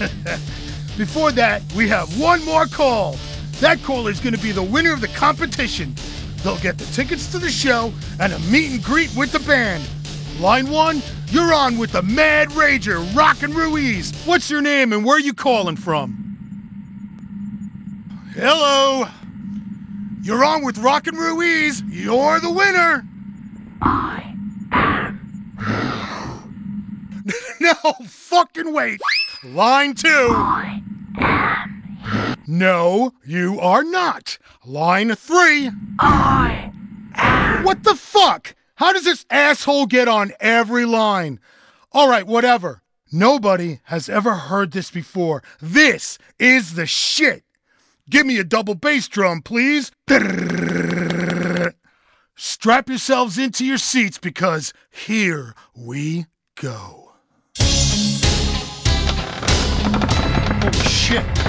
Before that, we have one more call. That caller is going to be the winner of the competition. They'll get the tickets to the show and a meet and greet with the band. Line 1, you're on with the Mad Rager, Rockin' Ruiz. What's your name and where are you calling from? Hello. You're on with Rockin' Ruiz. You're the winner. I am. No, fucking wait. Line 2. I am. No, you are not. Line 3. I am. What the fuck? How does this asshole get on every line? All right, whatever. Nobody has ever heard this before. This is the shit. Give me a double bass drum, please. Strap yourselves into your seats because here we go. Holy shit.